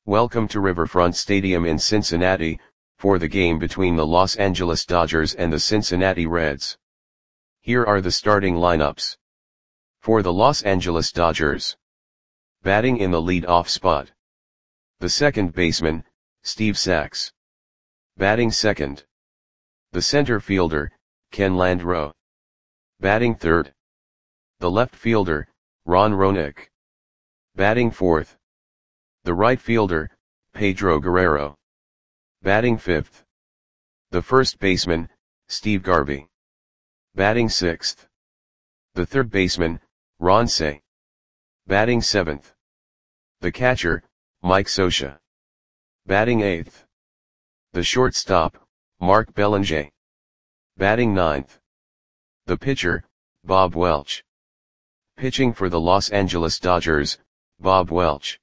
Welcome to Riverfront Stadium in Cincinnati, for the game between the Los Angeles Dodgers and the Cincinnati Reds. Here are the starting lineups. For the Los Angeles Dodgers. Batting in the lead-off spot. The second baseman, Steve Sax. Batting second. The center fielder, Ken Landreaux. Batting third. The left fielder, Ron Roenicke. Batting fourth. The right fielder, Pedro Guerrero. Batting fifth. The first baseman, Steve Garvey. Batting sixth. The third baseman, Ron Cey. Batting seventh. The catcher, Mike Scioscia. Batting eighth. The shortstop, Mark Belanger. Batting ninth. The pitcher, Bob Welch. Pitching for the Los Angeles Dodgers, Bob Welch.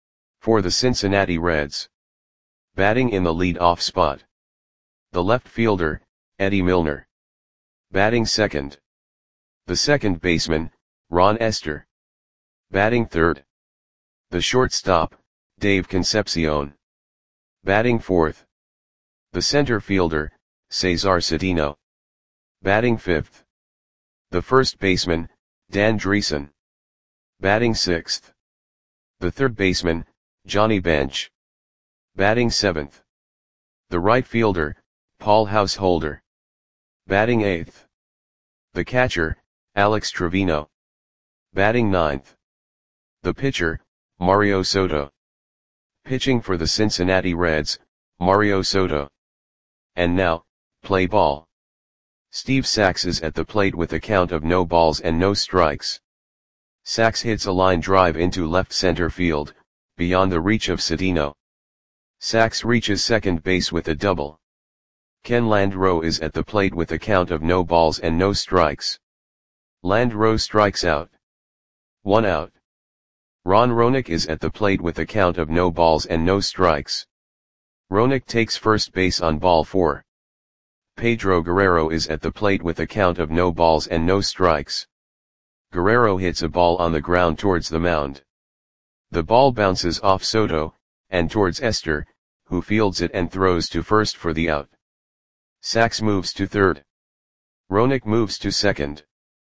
For the Cincinnati Reds. Batting in the lead-off spot. The left fielder, Eddie Milner. Batting second. The second baseman, Ron Estes. Batting third. The shortstop, Dave Concepcion. Batting fourth. The center fielder, Cesar Cedeno. Batting fifth. The first baseman, Dan Driessen. Batting sixth. The third baseman, Johnny Bench. Batting seventh. The right fielder, Paul Householder. Batting eighth. The catcher, Alex Trevino. Batting ninth. The pitcher, Mario Soto. Pitching for the Cincinnati Reds, Mario Soto. And now, play ball. Steve Sax is at the plate with a count of no balls and no strikes. Sax hits a line drive into left center field, beyond the reach of Cedeno. Sax reaches second base with a double. Ken Landreaux is at the plate with a count of no balls and no strikes. Landreaux strikes out. 1 out. Ron Roenicke is at the plate with a count of no balls and no strikes. Roenicke takes first base on ball 4. Pedro Guerrero is at the plate with a count of no balls and no strikes. Guerrero hits a ball on the ground towards the mound. The ball bounces off Soto, and towards Estes, who fields it and throws to first for the out. Sax moves to third. Roenicke moves to second.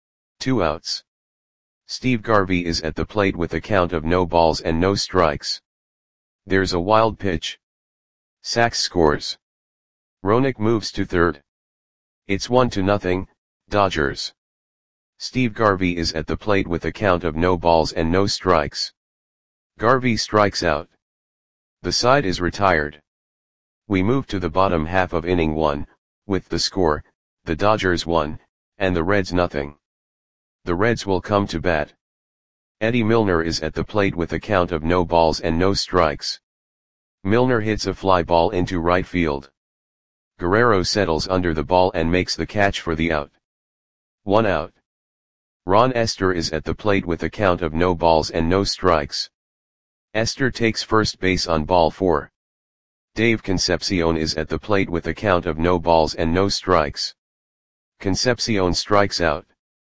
2 outs. Steve Garvey is at the plate with a count of no balls and no strikes. There's a wild pitch. Sax scores. Roenicke moves to third. It's 1-0, Dodgers. Steve Garvey is at the plate with a count of no balls and no strikes. Garvey strikes out. The side is retired. We move to the bottom half of inning 1, with the score, the Dodgers 1, and the Reds 0. The Reds will come to bat. Eddie Milner is at the plate with a count of no balls and no strikes. Milner hits a fly ball into right field. Guerrero settles under the ball and makes the catch for the out. 1 out. Ron Estes is at the plate with a count of no balls and no strikes. Estes takes first base on ball 4. Dave Concepcion is at the plate with a count of no balls and no strikes. Concepcion strikes out.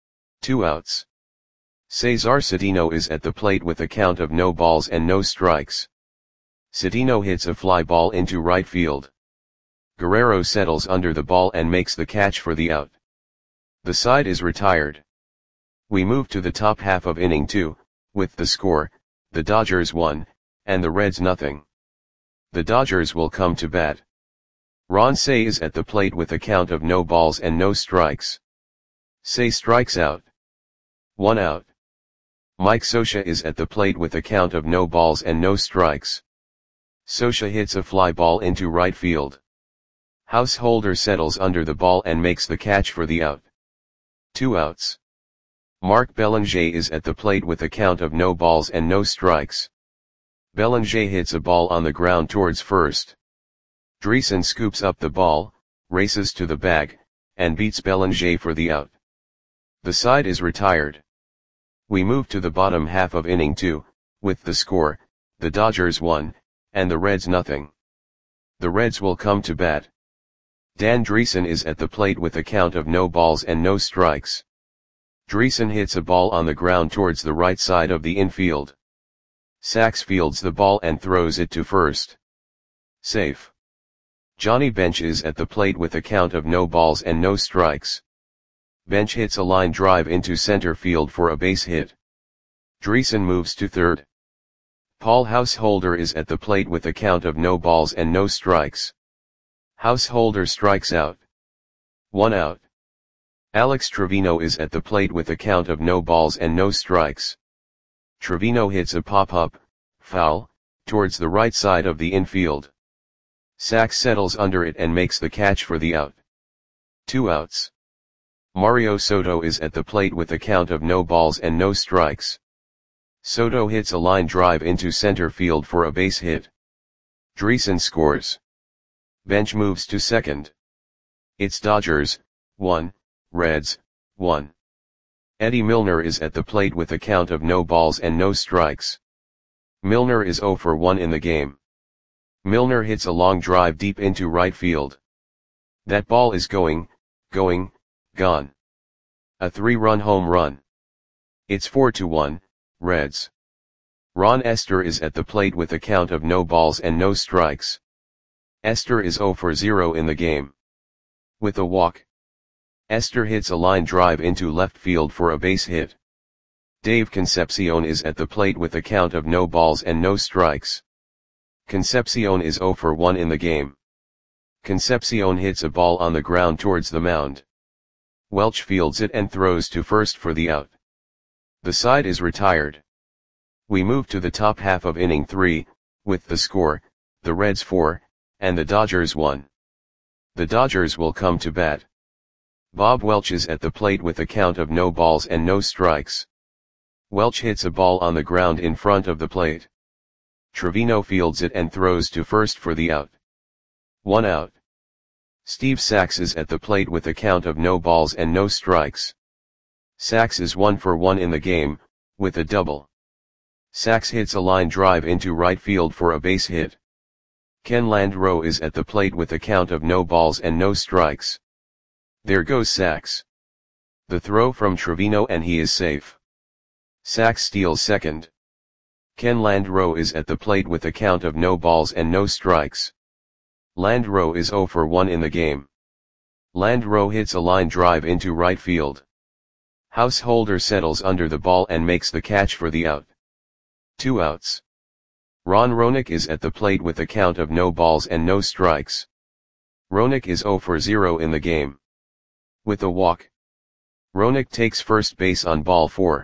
2 outs. Cesar Cedeno is at the plate with a count of no balls and no strikes. Cedeno hits a fly ball into right field. Guerrero settles under the ball and makes the catch for the out. The side is retired. We move to the top half of inning 2, with the score, the Dodgers 1, and the Reds 0. The Dodgers will come to bat. Ron Cey is at the plate with a count of no balls and no strikes. Cey strikes out. 1 out. Mike Scioscia is at the plate with a count of no balls and no strikes. Scioscia hits a fly ball into right field. Householder settles under the ball and makes the catch for the out. 2 outs. Mark Belanger is at the plate with a count of no balls and no strikes. Belanger hits a ball on the ground towards first. Driessen scoops up the ball, races to the bag, and beats Belanger for the out. The side is retired. We move to the bottom half of inning 2, with the score, the Dodgers 1, and the Reds 0. The Reds will come to bat. Dan Driessen is at the plate with a count of no balls and no strikes. Driessen hits a ball on the ground towards the right side of the infield. Sachs fields the ball and throws it to first. Safe. Johnny Bench is at the plate with a count of no balls and no strikes. Bench hits a line drive into center field for a base hit. Dreesen moves to third. Paul Householder is at the plate with a count of no balls and no strikes. Householder strikes out. 1 out. Alex Trevino is at the plate with a count of no balls and no strikes. Trevino hits a pop-up, foul, towards the right side of the infield. Sachs settles under it and makes the catch for the out. 2 outs. Mario Soto is at the plate with a count of no balls and no strikes. Soto hits a line drive into center field for a base hit. Dreesen scores. Bench moves to second. It's Dodgers, 1, Reds, 1. Eddie Milner is at the plate with a count of no balls and no strikes. Milner is 0 for 1 in the game. Milner hits a long drive deep into right field. That ball is gone. A 3-run home run. It's 4-1, Reds. Ron Estes is at the plate with a count of no balls and no strikes. Estes is 0 for 0 in the game. With a walk. Estes hits a line drive into left field for a base hit. Dave Concepcion is at the plate with a count of no balls and no strikes. Concepcion is 0 for 1 in the game. Concepcion hits a ball on the ground towards the mound. Welch fields it and throws to first for the out. The side is retired. We move to the top half of inning 3, with the score, the Reds 4, and the Dodgers 1. The Dodgers will come to bat. Bob Welch is at the plate with a count of no balls and no strikes. Welch hits a ball on the ground in front of the plate. Trevino fields it and throws to first for the out. 1 out. Steve Sachs is at the plate with a count of no balls and no strikes. Sachs is 1 for 1 in the game, with a double. Sachs hits a line drive into right field for a base hit. Ken Landreau is at the plate with a count of no balls and no strikes. There goes Sachs. The throw from Trevino and he is safe. Sachs steals second. Ken Landreau is at the plate with a count of no balls and no strikes. Landreau is 0 for 1 in the game. Landreau hits a line drive into right field. Householder settles under the ball and makes the catch for the out. 2 outs. Ron Roenick is at the plate with a count of no balls and no strikes. Roenick is 0 for 0 in the game. With a walk. Roenick takes first base on ball 4.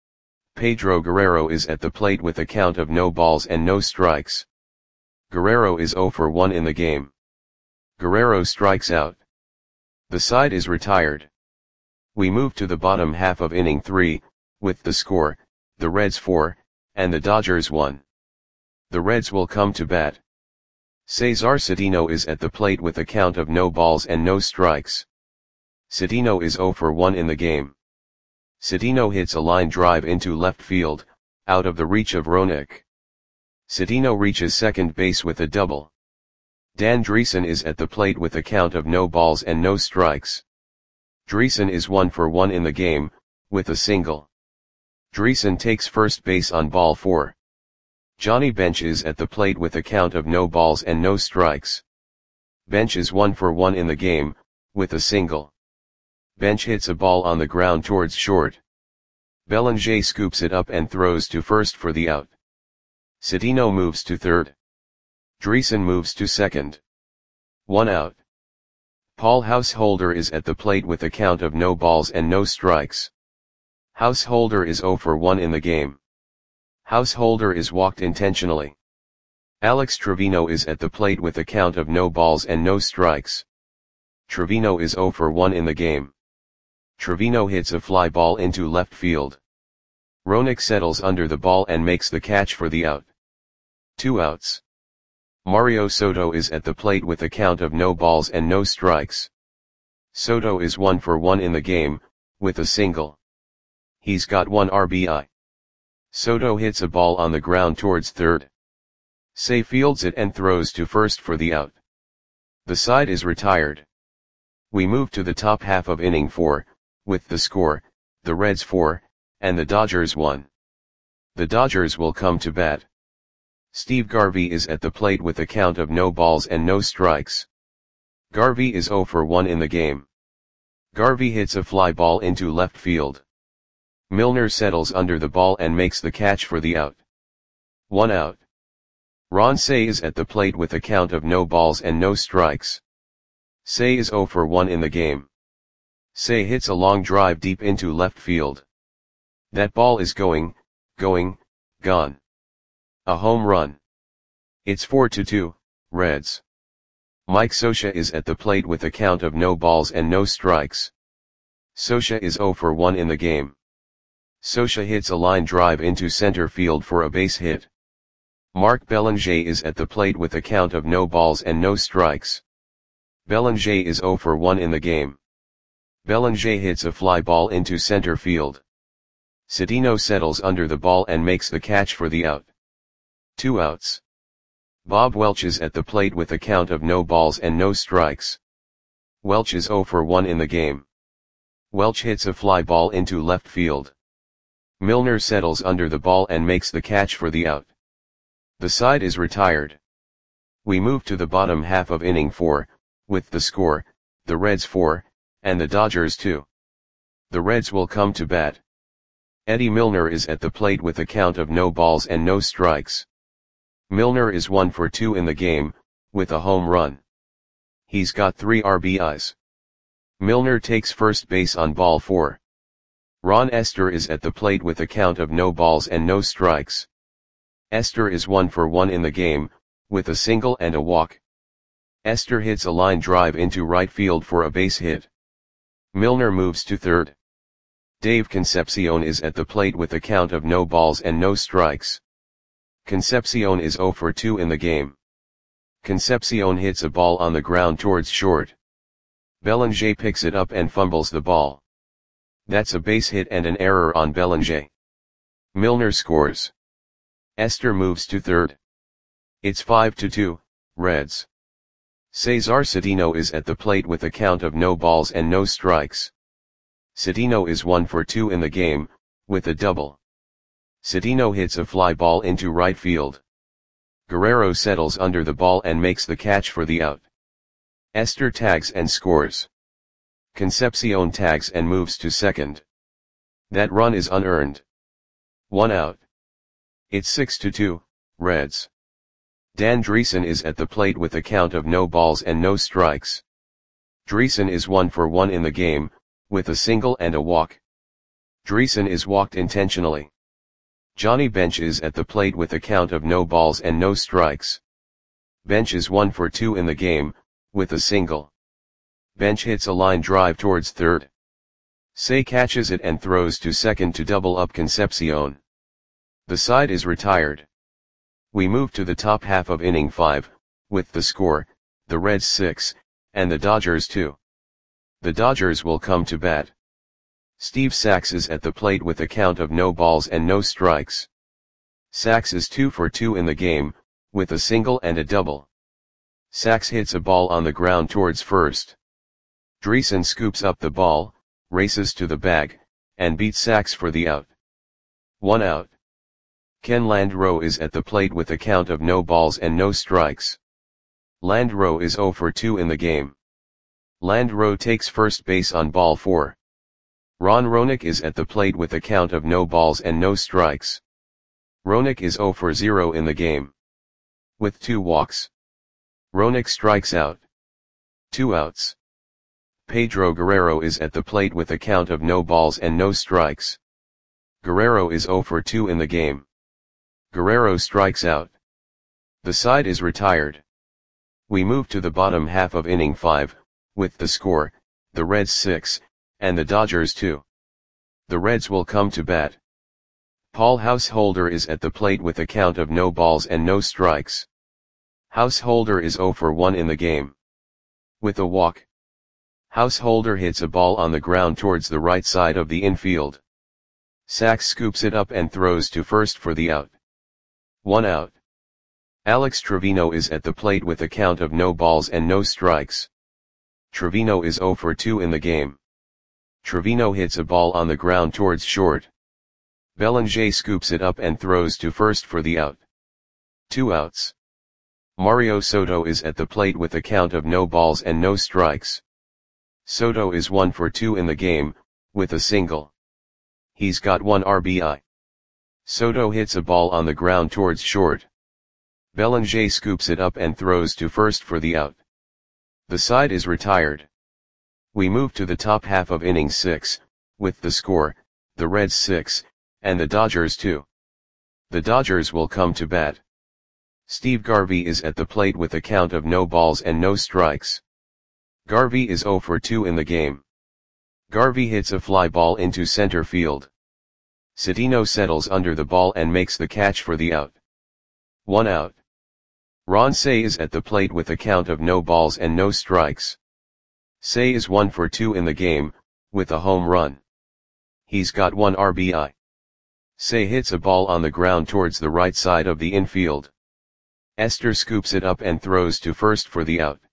Pedro Guerrero is at the plate with a count of no balls and no strikes. Guerrero is 0 for 1 in the game. Guerrero strikes out. The side is retired. We move to the bottom half of inning 3, with the score, the Reds 4, and the Dodgers 1. The Reds will come to bat. Cesar Cedeno is at the plate with a count of no balls and no strikes. Cedeno is 0 for 1 in the game. Cedeno hits a line drive into left field, out of the reach of Roenick. Cedeno reaches second base with a double. Dan Dreesen is at the plate with a count of no balls and no strikes. Dreesen is 1 for 1 in the game, with a single. Dreesen takes first base on ball 4. Johnny Bench is at the plate with a count of no balls and no strikes. Bench is 1 for 1 in the game, with a single. Bench hits a ball on the ground towards short. Belanger scoops it up and throws to first for the out. Cedeno moves to third. Dreesen moves to second. 1 out. Paul Householder is at the plate with a count of no balls and no strikes. Householder is 0 for 1 in the game. Householder is walked intentionally. Alex Trevino is at the plate with a count of no balls and no strikes. Trevino is 0 for 1 in the game. Trevino hits a fly ball into left field. Roenick settles under the ball and makes the catch for the out. 2 outs. Mario Soto is at the plate with a count of no balls and no strikes. Soto is 1 for 1 in the game, with a single. He's got 1 RBI. Soto hits a ball on the ground towards third. Say fields it and throws to first for the out. The side is retired. We move to the top half of inning 4, with the score, the Reds 4, and the Dodgers 1. The Dodgers will come to bat. Steve Garvey is at the plate with a count of no balls and no strikes. Garvey is 0 for 1 in the game. Garvey hits a fly ball into left field. Milner settles under the ball and makes the catch for the out. 1 out. Ron Cey is at the plate with a count of no balls and no strikes. Cey is 0 for 1 in the game. Cey hits a long drive deep into left field. That ball is gone. A home run. It's 4-2, Reds. Mike Scioscia is at the plate with a count of no balls and no strikes. Scioscia is 0 for 1 in the game. Scioscia hits a line drive into center field for a base hit. Mark Belanger is at the plate with a count of no balls and no strikes. Belanger is 0 for 1 in the game. Belanger hits a fly ball into center field. Cedeno settles under the ball and makes the catch for the out. 2 outs. Bob Welch is at the plate with a count of no balls and no strikes. Welch is 0 for 1 in the game. Welch hits a fly ball into left field. Milner settles under the ball and makes the catch for the out. The side is retired. We move to the bottom half of inning 4, with the score, the Reds 4, and the Dodgers 2. The Reds will come to bat. Eddie Milner is at the plate with a count of no balls and no strikes. Milner is 1 for 2 in the game, with a home run. He's got 3 RBIs. Milner takes first base on ball 4. Ron Estes is at the plate with a count of no balls and no strikes. Estes is 1 for 1 in the game, with a single and a walk. Estes hits a line drive into right field for a base hit. Milner moves to third. Dave Concepcion is at the plate with a count of no balls and no strikes. Concepcion is 0 for 2 in the game. Concepcion hits a ball on the ground towards short. Belanger picks it up and fumbles the ball. That's a base hit and an error on Belanger. Milner scores. Estes moves to third. It's 5-2, Reds. Cesar Cedeno is at the plate with a count of no balls and no strikes. Cedeno is 1 for 2 in the game, with a double. Cedeno hits a fly ball into right field. Guerrero settles under the ball and makes the catch for the out. Estes tags and scores. Concepcion tags and moves to second. That run is unearned. 1 out. It's 6-2, Reds. Dan Driessen is at the plate with a count of no balls and no strikes. Driessen is 1 for 1 in the game, with a single and a walk. Driessen is walked intentionally. Johnny Bench is at the plate with a count of no balls and no strikes. Bench is 1 for 2 in the game, with a single. Bench hits a line drive towards third. Cey catches it and throws to second to double up Concepcion. The side is retired. We move to the top half of inning 5, with the score, the Reds 6, and the Dodgers 2. The Dodgers will come to bat. Steve Sax is at the plate with a count of no balls and no strikes. Sax is 2 for 2 in the game, with a single and a double. Sax hits a ball on the ground towards first. Driessen scoops up the ball, races to the bag, and beats Sax for the out. 1 out. Ken Landreaux is at the plate with a count of no balls and no strikes. Landreaux is 0 for 2 in the game. Landreaux takes first base on ball 4. Ron Roenick is at the plate with a count of no balls and no strikes. Roenick is 0 for 0 in the game. With 2 walks. Roenick strikes out. 2 outs. Pedro Guerrero is at the plate with a count of no balls and no strikes. Guerrero is 0 for 2 in the game. Guerrero strikes out. The side is retired. We move to the bottom half of inning 5, with the score, the Reds 6, and the Dodgers 2. The Reds will come to bat. Paul Householder is at the plate with a count of no balls and no strikes. Householder is 0 for 1 in the game. With a walk. Householder hits a ball on the ground towards the right side of the infield. Sax scoops it up and throws to first for the out. 1 out. Alex Trevino is at the plate with a count of no balls and no strikes. Trevino is 0 for 2 in the game. Trevino hits a ball on the ground towards short. Belanger scoops it up and throws to first for the out. 2 outs. Mario Soto is at the plate with a count of no balls and no strikes. Soto is 1 for 2 in the game, with a single. He's got 1 RBI. Soto hits a ball on the ground towards short. Belanger scoops it up and throws to first for the out. The side is retired. We move to the top half of inning 6, with the score, the Reds 6, and the Dodgers 2. The Dodgers will come to bat. Steve Garvey is at the plate with a count of no balls and no strikes. Garvey is 0 for 2 in the game. Garvey hits a fly ball into center field. Cedeno settles under the ball and makes the catch for the out. 1 out. Ron Cey is at the plate with a count of no balls and no strikes. Cey is 1 for 2 in the game, with a home run. He's got 1 RBI. Cey hits a ball on the ground towards the right side of the infield. Esther scoops it up and throws to first for the out.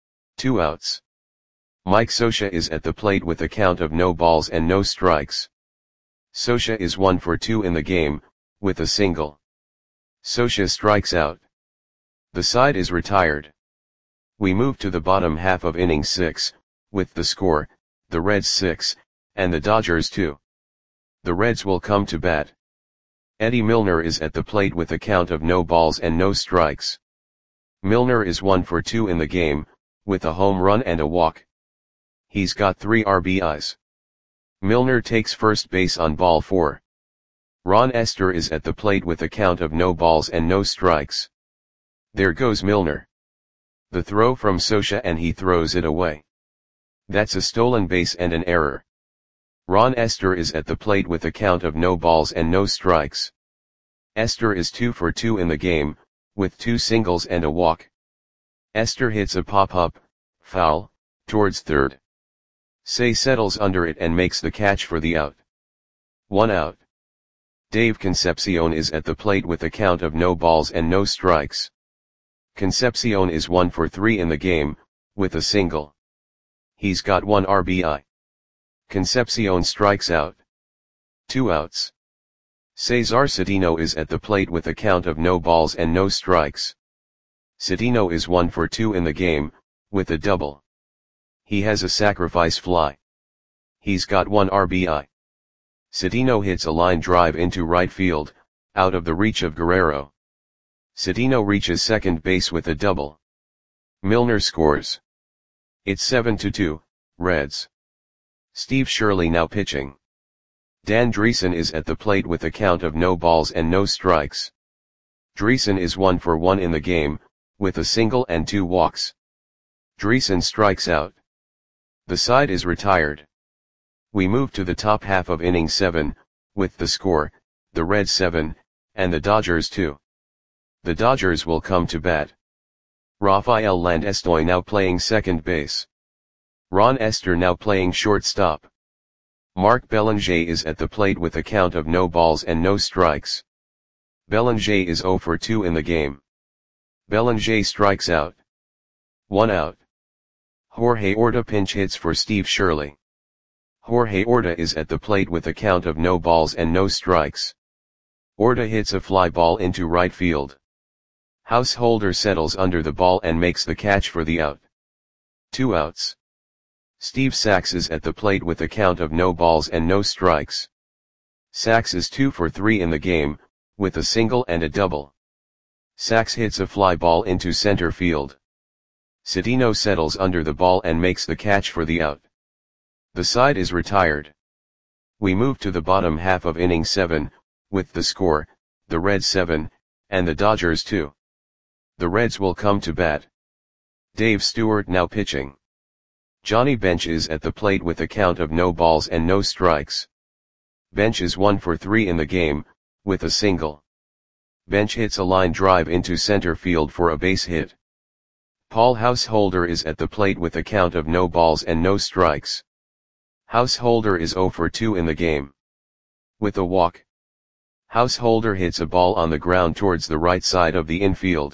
2 outs. Mike Scioscia is at the plate with a count of no balls and no strikes. Scioscia is 1 for 2 in the game, with a single. Scioscia strikes out. The side is retired. We move to the bottom half of inning 6, with the score, the Reds 6, and the Dodgers 2. The Reds will come to bat. Eddie Milner is at the plate with a count of no balls and no strikes. Milner is 1 for 2 in the game, with a home run and a walk. He's got 3 RBIs. Milner takes first base on ball 4. Ron Esther is at the plate with a count of no balls and no strikes. There goes Milner. The throw from Scioscia and he throws it away. That's a stolen base and an error. Ron Esther is at the plate with a count of no balls and no strikes. Esther is 2 for 2 in the game, with 2 singles and a walk. Esther hits a pop-up, foul, towards third. Cey settles under it and makes the catch for the out. 1 out. Dave Concepcion is at the plate with a count of no balls and no strikes. Concepcion is 1 for 3 in the game, with a single. He's got 1 RBI. Concepcion strikes out. 2 outs. Cesar Cedeno is at the plate with a count of no balls and no strikes. Cedeno is 1 for 2 in the game, with a double. He has a sacrifice fly. He's got 1 RBI. Cedeno hits a line drive into right field, out of the reach of Guerrero. Cedeno reaches second base with a double. Milner scores. It's 7-2, Reds. Steve Shirley now pitching. Dan Dreesen is at the plate with a count of no balls and no strikes. Dreesen is 1 for 1 in the game, with a single and 2 walks. Dreesen strikes out. The side is retired. We move to the top half of inning 7, with the score, the Reds 7, and the Dodgers 2. The Dodgers will come to bat. Rafael Landestoy now playing second base. Ron Esther now playing shortstop. Mark Belanger is at the plate with a count of no balls and no strikes. Belanger is 0 for 2 in the game. Belanger strikes out. 1 out. Jorge Orta pinch hits for Steve Shirley. Jorge Orta is at the plate with a count of no balls and no strikes. Orta hits a fly ball into right field. Householder settles under the ball and makes the catch for the out. 2 outs. Steve Sax is at the plate with a count of no balls and no strikes. Sax is 2 for 3 in the game, with a single and a double. Sax hits a fly ball into center field. Cedeno settles under the ball and makes the catch for the out. The side is retired. We move to the bottom half of inning 7, with the score, the Reds 7, and the Dodgers 2. The Reds will come to bat. Dave Stewart now pitching. Johnny Bench is at the plate with a count of no balls and no strikes. Bench is 1 for 3 in the game, with a single. Bench hits a line drive into center field for a base hit. Paul Householder is at the plate with a count of no balls and no strikes. Householder is 0 for 2 in the game. With a walk. Householder hits a ball on the ground towards the right side of the infield.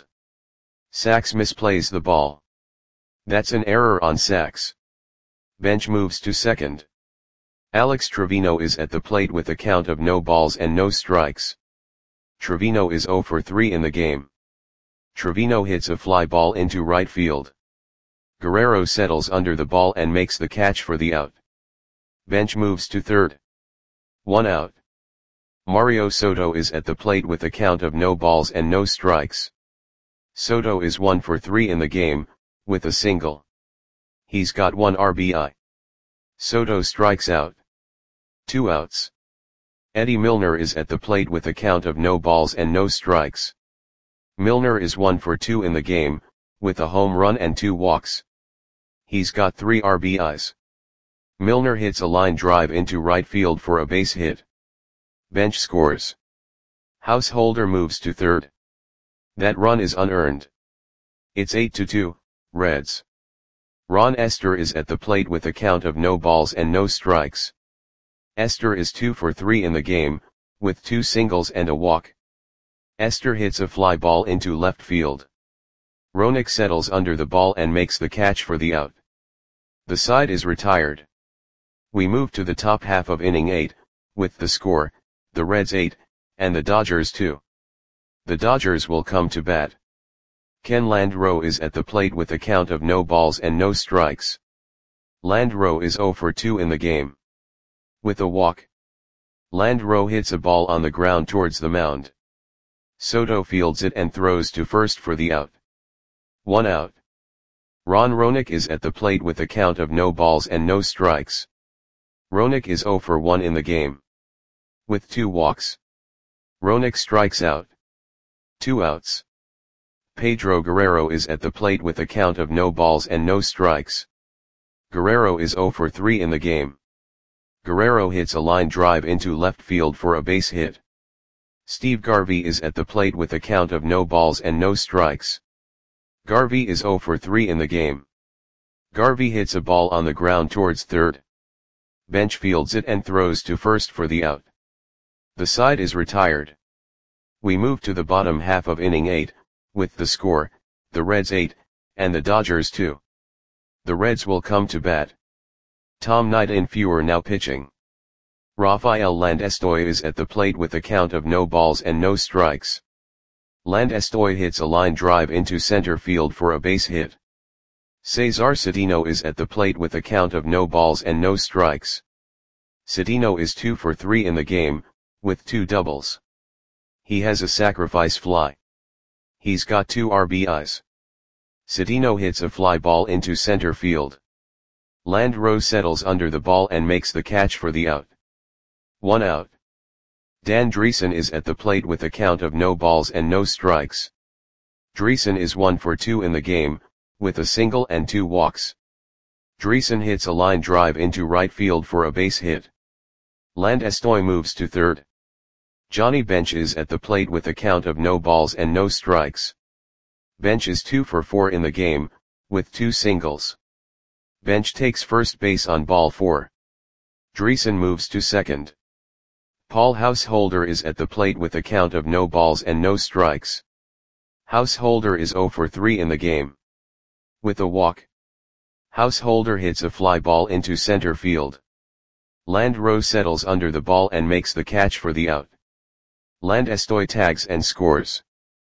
Sax misplays the ball. That's an error on Sax. Bench moves to second. Alex Trevino is at the plate with a count of no balls and no strikes. Trevino is 0 for 3 in the game. Trevino hits a fly ball into right field. Guerrero settles under the ball and makes the catch for the out. Bench moves to third. 1 out. Mario Soto is at the plate with a count of no balls and no strikes. Soto is 1 for 3 in the game, with a single. He's got 1 RBI. Soto strikes out. 2 outs. Eddie Milner is at the plate with a count of no balls and no strikes. Milner is 1 for 2 in the game, with a home run and 2 walks. He's got 3 RBIs. Milner hits a line drive into right field for a base hit. Bench scores. Householder moves to third. That run is unearned. It's 8-2, Reds. Ron Estes is at the plate with a count of no balls and no strikes. Estes is 2 for 3 in the game, with 2 singles and a walk. Estes hits a fly ball into left field. Roenick settles under the ball and makes the catch for the out. The side is retired. We move to the top half of inning 8, with the score, the Reds 8, and the Dodgers 2. The Dodgers will come to bat. Ken Landreaux is at the plate with a count of no balls and no strikes. Landreaux is 0 for 2 in the game. With a walk. Landreaux hits a ball on the ground towards the mound. Soto fields it and throws to first for the out. 1 out. Ron Roenick is at the plate with a count of no balls and no strikes. Roenick is 0 for 1 in the game. With 2 walks. Roenick strikes out. 2 outs. Pedro Guerrero is at the plate with a count of no balls and no strikes. Guerrero is 0 for 3 in the game. Guerrero hits a line drive into left field for a base hit. Steve Garvey is at the plate with a count of no balls and no strikes. Garvey is 0 for 3 in the game. Garvey hits a ball on the ground towards third. Bench fields it and throws to first for the out. The side is retired. We move to the bottom half of inning 8, with the score, the Reds 8, and the Dodgers 2. The Reds will come to bat. Tom Nightinfuer now pitching. Rafael Landestoy is at the plate with a count of no balls and no strikes. Landestoy hits a line drive into center field for a base hit. Cesar Cedeno is at the plate with a count of no balls and no strikes. Cedeno is 2 for 3 in the game, with 2 doubles. He has a sacrifice fly. He's got 2 RBIs. Cedeno hits a fly ball into center field. Landreaux settles under the ball and makes the catch for the out. 1 out. Dan Dreesen is at the plate with a count of no balls and no strikes. Dreesen is 1 for 2 in the game, with a single and 2 walks. Dreesen hits a line drive into right field for a base hit. Landestoy moves to third. Johnny Bench is at the plate with a count of no balls and no strikes. Bench is 2 for 4 in the game, with 2 singles. Bench takes first base on ball 4. Dreesen moves to second. Paul Householder is at the plate with a count of no balls and no strikes. Householder is 0 for 3 in the game. With a walk. Householder hits a fly ball into center field. Landreaux settles under the ball and makes the catch for the out. Landestoy tags and scores.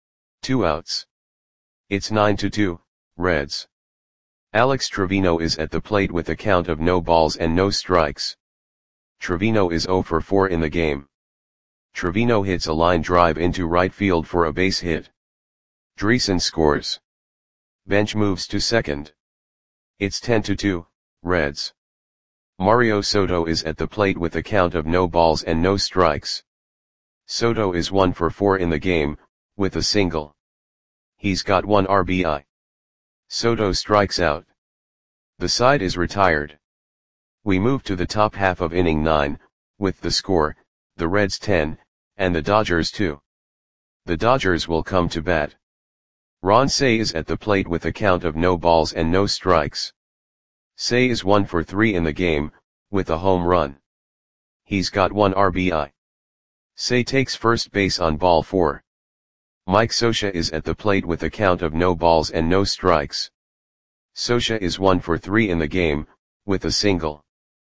2 outs. It's 9-2, Reds. Alex Trevino is at the plate with a count of no balls and no strikes. Trevino is 0 for 4 in the game. Trevino hits a line drive into right field for a base hit. Dreesen scores. Bench moves to second. It's 10-2, Reds. Mario Soto is at the plate with a count of no balls and no strikes. Soto is 1 for 4 in the game, with a single. He's got 1 RBI. Soto strikes out. The side is retired. We move to the top half of inning 9, with the score, the Reds 10, and the Dodgers 2. The Dodgers will come to bat. Ron Cey is at the plate with a count of no balls and no strikes. Cey is 1 for 3 in the game, with a home run. He's got 1 RBI. Cey takes first base on ball 4. Mike Scioscia is at the plate with a count of no balls and no strikes. Scioscia is 1 for 3 in the game, with a single.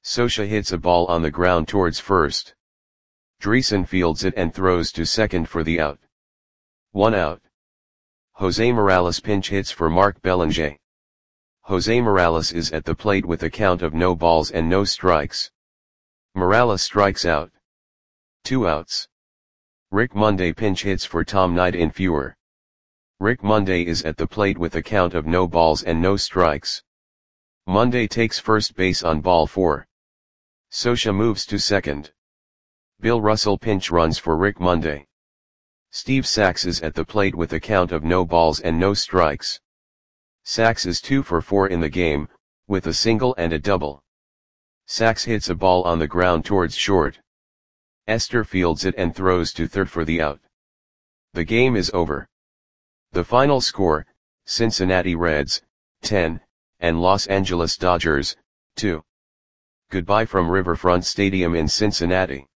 Scioscia hits a ball on the ground towards first. Dreesen fields it and throws to second for the out. 1 out. Jose Morales pinch hits for Marc Bellinger. Jose Morales is at the plate with a count of no balls and no strikes. Morales strikes out. 2 outs. Rick Monday pinch hits for Tom Knight in Fewer. Rick Monday is at the plate with a count of no balls and no strikes. Monday takes first base on ball 4. Scioscia moves to second. Bill Russell pinch runs for Rick Monday. Steve Sax is at the plate with a count of no balls and no strikes. Sax is 2 for 4 in the game, with a single and a double. Sax hits a ball on the ground towards short. Esther fields it and throws to third for the out. The game is over. The final score, Cincinnati Reds, 10, and Los Angeles Dodgers, 2. Goodbye from Riverfront Stadium in Cincinnati.